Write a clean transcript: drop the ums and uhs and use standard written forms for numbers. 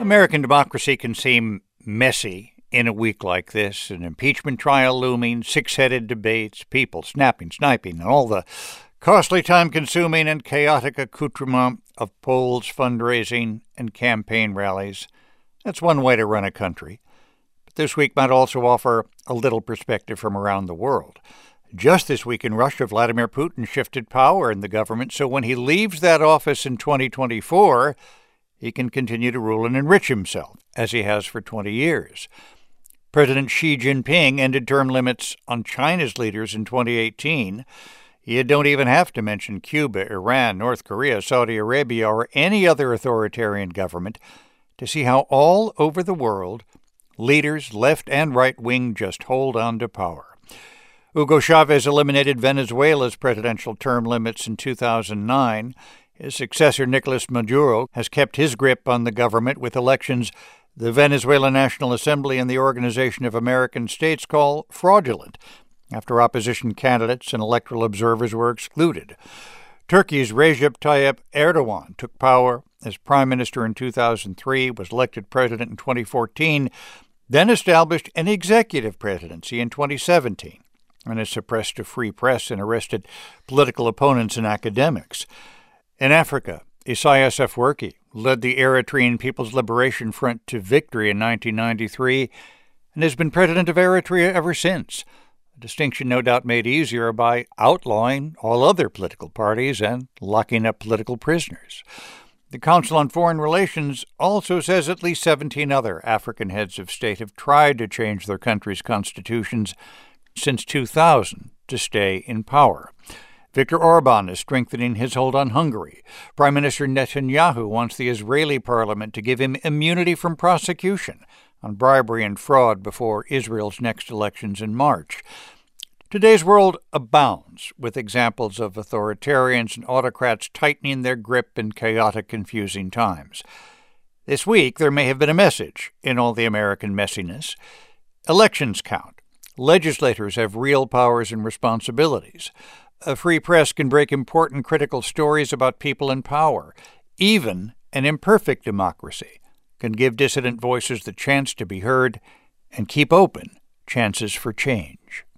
American democracy can seem messy in a week like this. An impeachment trial looming, six-headed debates, people snapping, sniping, and all the costly, time-consuming, and chaotic accoutrement of polls, fundraising, and campaign rallies. That's one way to run a country. But this week might also offer a little perspective from around the world. Just this week in Russia, Vladimir Putin shifted power in the government, so when he leaves that office in 2024, he can continue to rule and enrich himself, as he has for 20 years. President Xi Jinping ended term limits on China's leaders in 2018. You don't even have to mention Cuba, Iran, North Korea, Saudi Arabia, or any other authoritarian government to see how all over the world, leaders, left and right-wing, just hold on to power. Hugo Chavez eliminated Venezuela's presidential term limits in 2009. His successor, Nicolas Maduro, has kept his grip on the government with elections the Venezuelan National Assembly and the Organization of American States call fraudulent, after opposition candidates and electoral observers were excluded. Turkey's Recep Tayyip Erdogan took power as prime minister in 2003, was elected president in 2014, then established an executive presidency in 2017, and has suppressed a free press and arrested political opponents and academics. In Africa, Isaias Afwerki led the Eritrean People's Liberation Front to victory in 1993 and has been president of Eritrea ever since, a distinction no doubt made easier by outlawing all other political parties and locking up political prisoners. The Council on Foreign Relations also says at least 17 other African heads of state have tried to change their country's constitutions since 2000 to stay in power. Viktor Orban is strengthening his hold on Hungary. Prime Minister Netanyahu wants the Israeli parliament to give him immunity from prosecution on bribery and fraud before Israel's next elections in March. Today's world abounds with examples of authoritarians and autocrats tightening their grip in chaotic, confusing times. This week, there may have been a message in all the American messiness. Elections count. Legislators have real powers and responsibilities. A free press can break important, critical stories about people in power. Even an imperfect democracy can give dissident voices the chance to be heard and keep open chances for change.